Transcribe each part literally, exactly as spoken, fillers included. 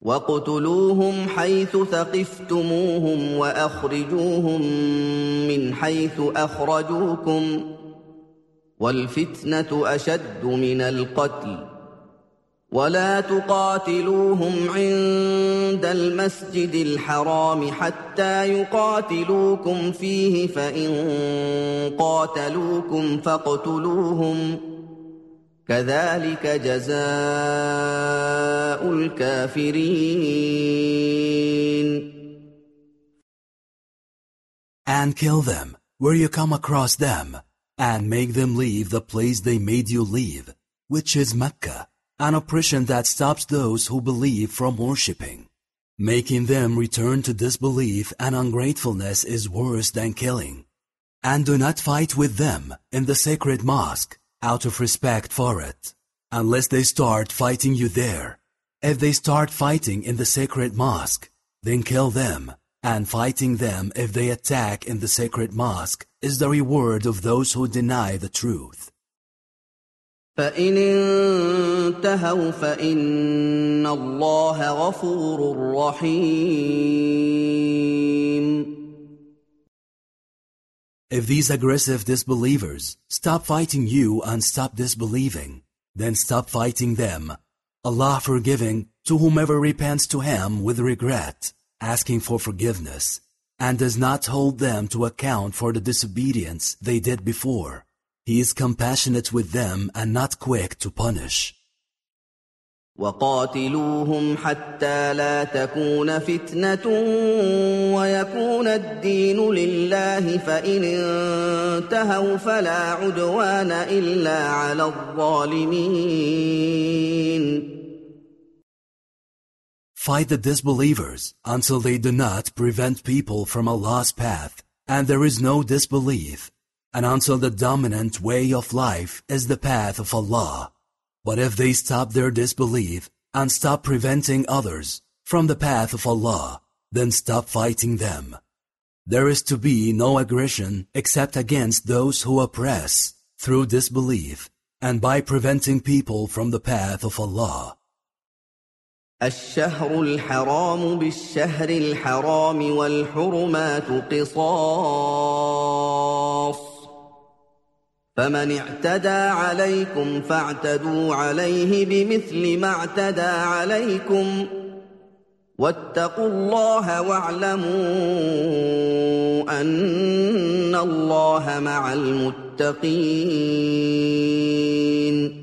وَاقْتُلُوهُمْ حَيْثُ ثَقِفْتُمُوهُمْ وَأَخْرِجُوهُمْ مِنْ حَيْثُ أَخْرَجُوكُمْ ۚ وَالْفِتْنَةُ أَشَدُّ مِنَ الْقَتْلِ ۚ وَلَا تُقَاتِلُوهُمْ عِندَ الْمَسْجِدِ الْحَرَامِ حَتَّىٰ يُقَاتِلُوكُمْ فِيهِ ۖ فَإِن قَاتَلُوكُمْ فَاقْتُلُوهُمْ ۗ كَذَٰلِكَ جَزَاءُ الْكَافِرِينَ. And kill them where you come across them, and make them leave the place they made you leave, which is Mecca, an oppression that stops those who believe from worshipping. Making them return to disbelief and ungratefulness is worse than killing. And do not fight with them in the sacred mosque out of respect for it, unless they start fighting you there. If they start fighting in the sacred mosque, then kill them, and fighting them if they attack in the sacred mosque is the reward of those who deny the truth. فَإِنِ انتهوا فَإِنَّ اللَّهَ غَفُورٌ رَّحِيمٌ. If these aggressive disbelievers stop fighting you and stop disbelieving, then stop fighting them. Allah forgiving to whomever repents to Him with regret, asking for forgiveness, and does not hold them to account for the disobedience they did before. He is compassionate with them and not quick to punish. وَقَاتِلُوهُمْ حَتَّى لَا تَكُونَ فِتْنَةٌ وَيَكُونَ الدِّينُ لِلَّهِ فَإِنِ انتهوا فَلَا عُدْوَانَ إِلَّا عَلَى الظَّالِمِينَ. Fight the disbelievers until they do not prevent people from Allah's path, and there is no disbelief, and until the dominant way of life is the path of Allah. But if they stop their disbelief and stop preventing others from the path of Allah, then stop fighting them. There is to be no aggression except against those who oppress through disbelief and by preventing people from the path of Allah. الشهر الحرام بالشهر الحرام والحرمات قصاص فمن اعتدى عليكم فاعتدوا عليه بمثل ما اعتدى عليكم واتقوا الله واعلموا أن الله مع المتقين.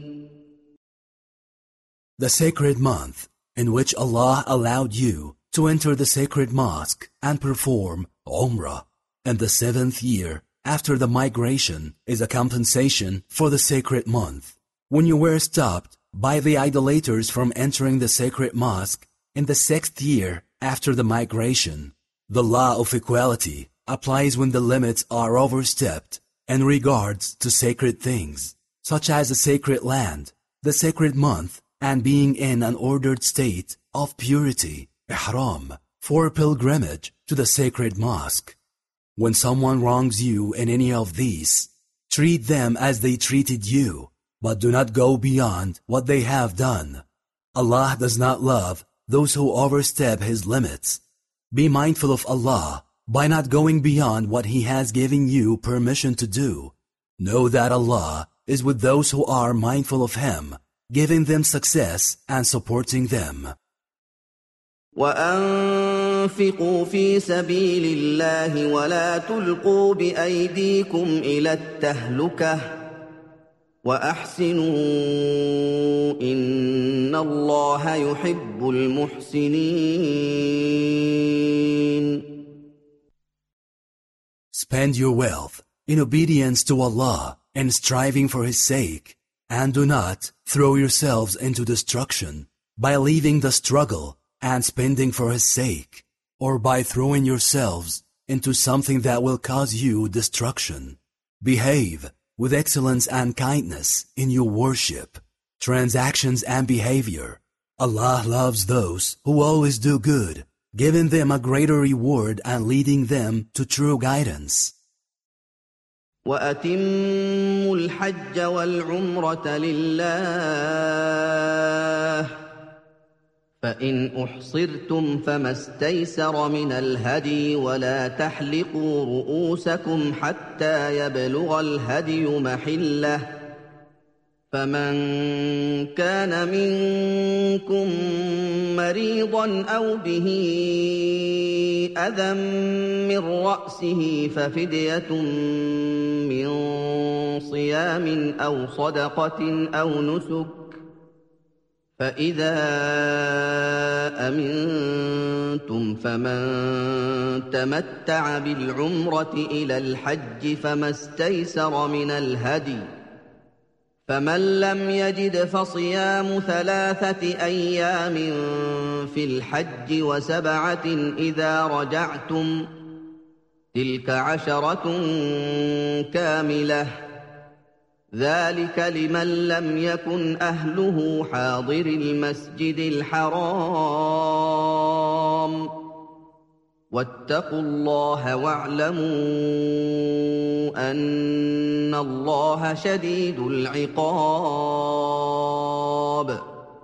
The sacred month in which Allah allowed you to enter the sacred mosque and perform Umrah in the seventh year after the migration is a compensation for the sacred month. When you were stopped by the idolaters from entering the sacred mosque in the sixth year after the migration, the law of equality applies when the limits are overstepped in regards to sacred things, such as the sacred land, the sacred month, and being in an ordered state of purity, ihram, for pilgrimage to the sacred mosque. When someone wrongs you in any of these, treat them as they treated you, but do not go beyond what they have done. Allah does not love those who overstep His limits. Be mindful of Allah by not going beyond what He has given you permission to do. Know that Allah is with those who are mindful of Him, giving them success and supporting them. وَأَنفِقُوا فِي سَبِيلِ اللَّهِ وَلَا تُلْقُوا بِأَيْدِيكُمْ إِلَى التَّهْلُكَةِ وَأَحْسِنُوا إِنَّ اللَّهَ يُحِبُّ الْمُحْسِنِينَ. Spend your wealth in obedience to Allah and striving for His sake, and do not throw yourselves into destruction by leaving the struggle and spending for His sake, or by throwing yourselves into something that will cause you destruction. Behave with excellence and kindness in your worship, transactions and behavior. Allah loves those who always do good, giving them a greater reward and leading them to true guidance. وَأَتِمُّوا الْحَجَّ وَالْعُمْرَةَ لِلَّهِ فإن أحصرتم فما استيسر من الهدي ولا تحلقوا رؤوسكم حتى يبلغ الهدي محله فمن كان منكم مريضا أو به أذى من رأسه ففدية من صيام أو صدقة أو نسك فإذا أمنتم فمن تمتع بالعمرة إلى الحج فما استيسر من الهدي فمن لم يجد فصيام ثلاثة أيام في الحج وسبعة إذا رجعتم تلك عشرة كاملة ذلك لمن لم يكن أهله حاضر المسجد الحرام واتقوا الله واعلموا أن الله شديد العقاب.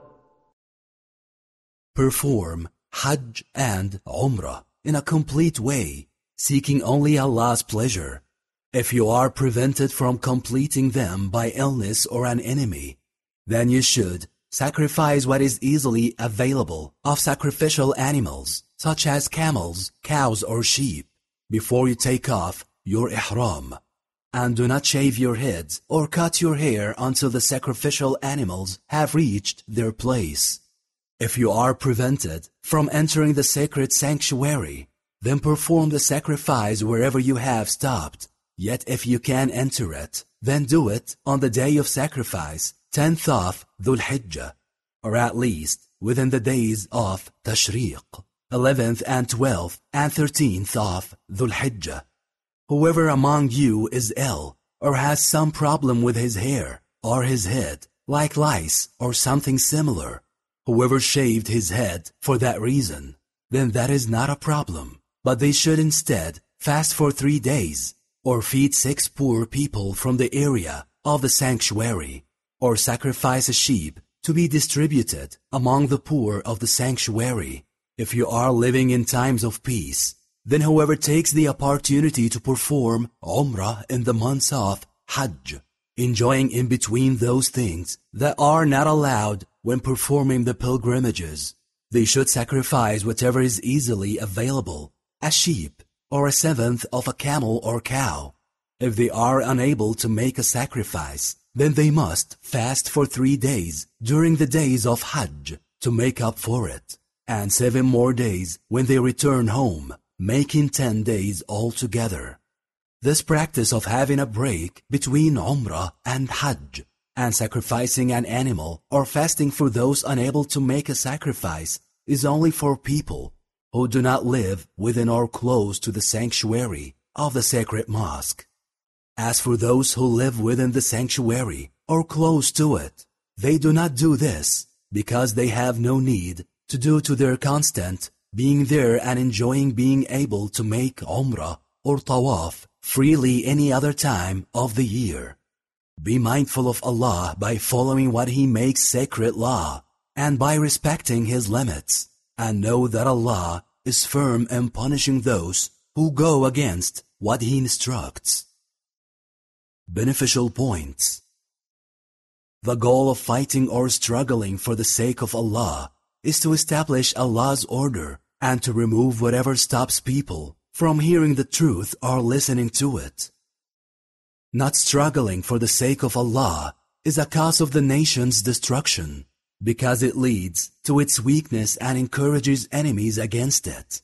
Perform Hajj and Umrah in a complete way, seeking only Allah's pleasure. If you are prevented from completing them by illness or an enemy, then you should sacrifice what is easily available of sacrificial animals, such as camels, cows, or sheep, before you take off your ihram. And do not shave your heads or cut your hair until the sacrificial animals have reached their place. If you are prevented from entering the sacred sanctuary, then perform the sacrifice wherever you have stopped. Yet if you can enter it, then do it on the day of sacrifice, tenth of Dhul Hijjah, or at least within the days of Tashriq, eleventh and twelfth and thirteenth of Dhul Hijjah. Whoever among you is ill or has some problem with his hair or his head, like lice or something similar, whoever shaved his head for that reason, then that is not a problem, but they should instead fast for three days, or feed six poor people from the area of the sanctuary, or sacrifice a sheep to be distributed among the poor of the sanctuary. If you are living in times of peace, then whoever takes the opportunity to perform Umrah in the months of Hajj, enjoying in between those things that are not allowed when performing the pilgrimages, they should sacrifice whatever is easily available, a sheep, or a seventh of a camel or cow. If they are unable to make a sacrifice, then they must fast for three days during the days of Hajj to make up for it, and seven more days when they return home, making ten days altogether. This practice of having a break between Umrah and Hajj, and sacrificing an animal or fasting for those unable to make a sacrifice, is only for people who do not live within or close to the sanctuary of the sacred mosque. As for those who live within the sanctuary or close to it, they do not do this because they have no need to do to their constant being there and enjoying being able to make Umrah or Tawaf freely any other time of the year. Be mindful of Allah by following what He makes sacred law and by respecting His limits. And know that Allah is firm in punishing those who go against what He instructs. Beneficial points. The goal of fighting or struggling for the sake of Allah is to establish Allah's order and to remove whatever stops people from hearing the truth or listening to it. Not struggling for the sake of Allah is a cause of the nation's destruction, because it leads to its weakness and encourages enemies against it.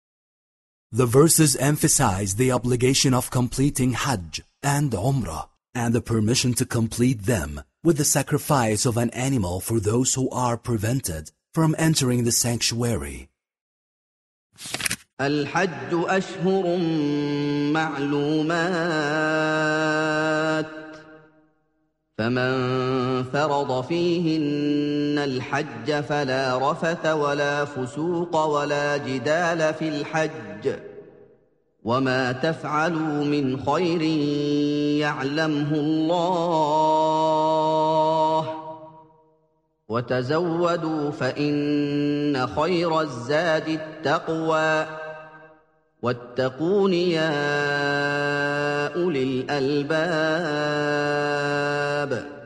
The verses emphasize the obligation of completing Hajj and Umrah, and the permission to complete them with the sacrifice of an animal for those who are prevented from entering the sanctuary. الحج أشهر معلومات فمن فرض فيهن الحج فلا رفث ولا فسوق ولا جدال في الحج وما تفعلوا من خير يعلمه الله وتزودوا فإن خير الزاد التقوى واتقون يا أولي الألباب.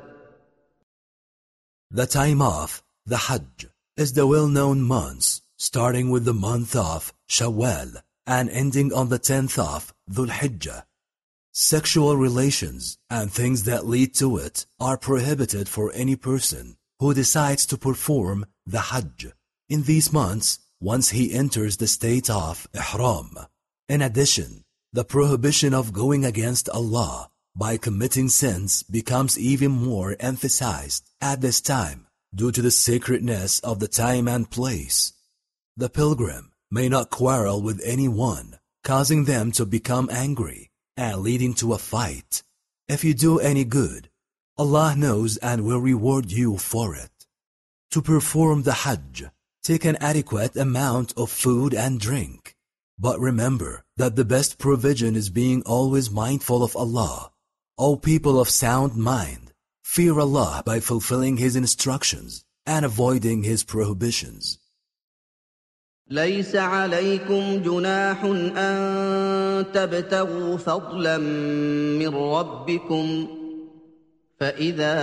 The time of the Hajj is the well-known months, starting with the month of Shawwal and ending on the tenth of Dhul Hijjah. Sexual relations and things that lead to it are prohibited for any person who decides to perform the Hajj in these months once he enters the state of Ihram. In addition, the prohibition of going against Allah by committing sins becomes even more emphasized at this time due to the sacredness of the time and place. The pilgrim may not quarrel with anyone, causing them to become angry and leading to a fight. If you do any good, Allah knows and will reward you for it. To perform the Hajj, take an adequate amount of food and drink. But remember that the best provision is being always mindful of Allah. O people of sound mind, fear Allah by fulfilling His instructions and avoiding His prohibitions. ليس عليكم جناح أن تبتغوا فضلا من ربكم فإذا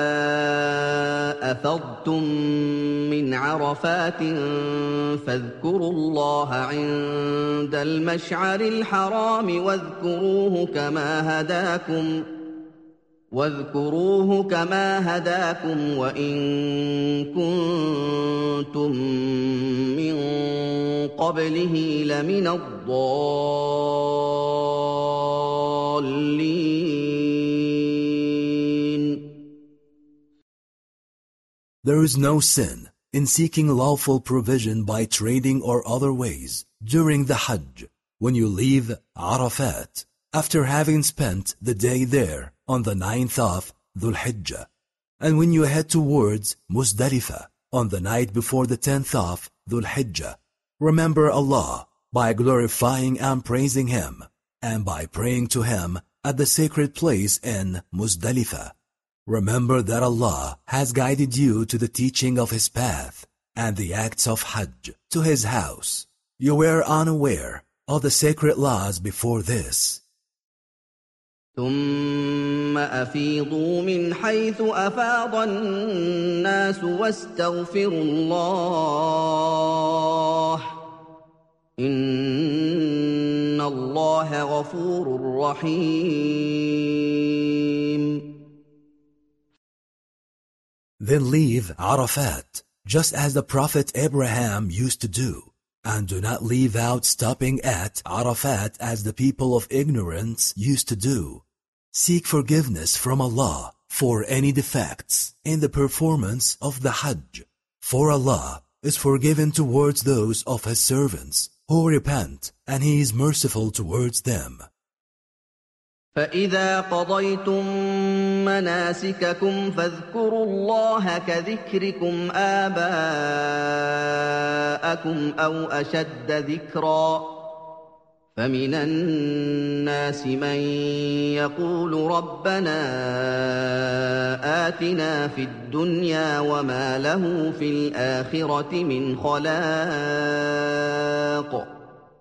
أفضتم من عرفات فاذكروا الله عند المشعر الحرام واذكروه كما هداكم واذكروه كما هداكم وإن كنتم من قبله لمن الضالين. There is no sin in seeking lawful provision by trading or other ways during the Hajj when you leave Arafat after having spent the day there on the ninth of Dhul Hijjah, and when you head towards Muzdalifah on the night before the tenth of Dhul Hijjah. Remember Allah by glorifying and praising Him, and by praying to Him at the sacred place in Muzdalifah. Remember that Allah has guided you to the teaching of His path and the acts of Hajj to His house. You were unaware of the sacred laws before this. ثم أفيضوا من حيث أفاض الناس واستغفروا الله إن الله غفور رحيم. Then leave Arafat, just as the Prophet Abraham used to do, and do not leave out stopping at Arafat as the people of ignorance used to do. Seek forgiveness from Allah for any defects in the performance of the Hajj, for Allah is forgiven towards those of His servants who repent, and He is merciful towards them. فإذا قضيتم مناسككم فاذكروا الله كذكركم آباءكم أو أشد ذكرا فمن الناس من يقول ربنا آتنا في الدنيا وما له في الآخرة من خلاق.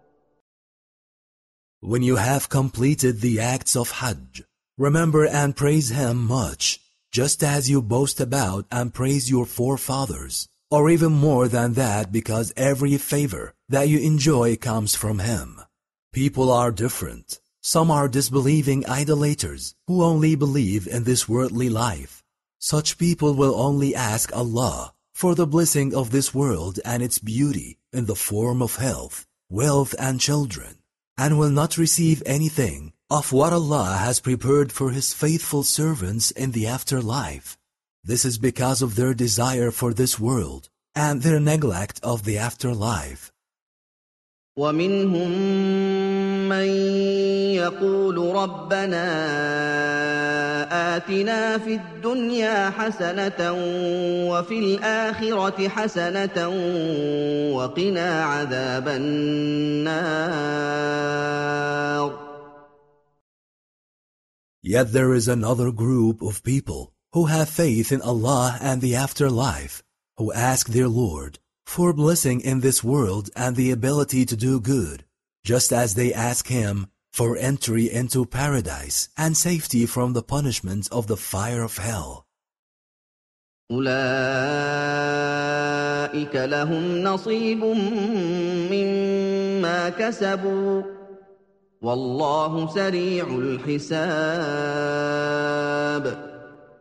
When you have completed the acts of Hajj, remember and praise Him much, just as you boast about and praise your forefathers, or even more than that, because every favor that you enjoy comes from Him. People are different. Some are disbelieving idolaters who only believe in this worldly life. Such people will only ask Allah for the blessing of this world and its beauty in the form of health, wealth, and children, and will not receive anything of what Allah has prepared for His faithful servants in the afterlife. This is because of their desire for this world and their neglect of the afterlife. ومنهم من يقول ربنا آتنا في الدنيا حسنة وفي الآخرة حسنة وقنا عذاب النار. Yet there is another group of people who have faith in Allah and the afterlife, who ask their Lord for blessing in this world and the ability to do good, just as they ask Him for entry into paradise and safety from the punishment of the fire of hell. أولئك لهم نصيب مما كسبوا والله سريع الحساب.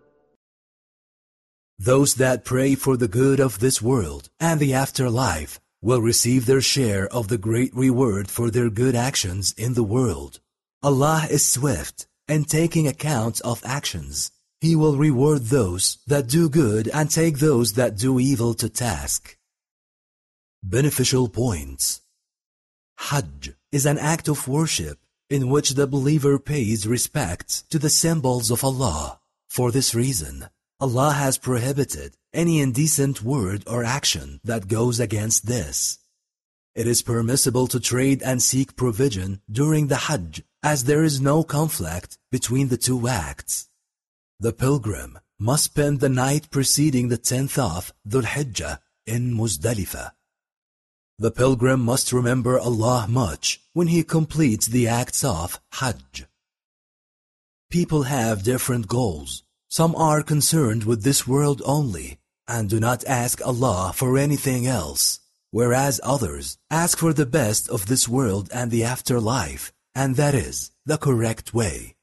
Those that pray for the good of this world and the afterlife will receive their share of the great reward for their good actions in the world. Allah is swift in taking account of actions. He will reward those that do good and take those that do evil to task. Beneficial points. Hajj is an act of worship in which the believer pays respect to the symbols of Allah. For this reason, Allah has prohibited any indecent word or action that goes against this. It is permissible to trade and seek provision during the Hajj, as there is no conflict between the two acts. The pilgrim must spend the night preceding the tenth of Dhul Hijjah in Muzdalifah. The pilgrim must remember Allah much when he completes the acts of Hajj. People have different goals. Some are concerned with this world only and do not ask Allah for anything else, whereas others ask for the best of this world and the afterlife, and that is the correct way.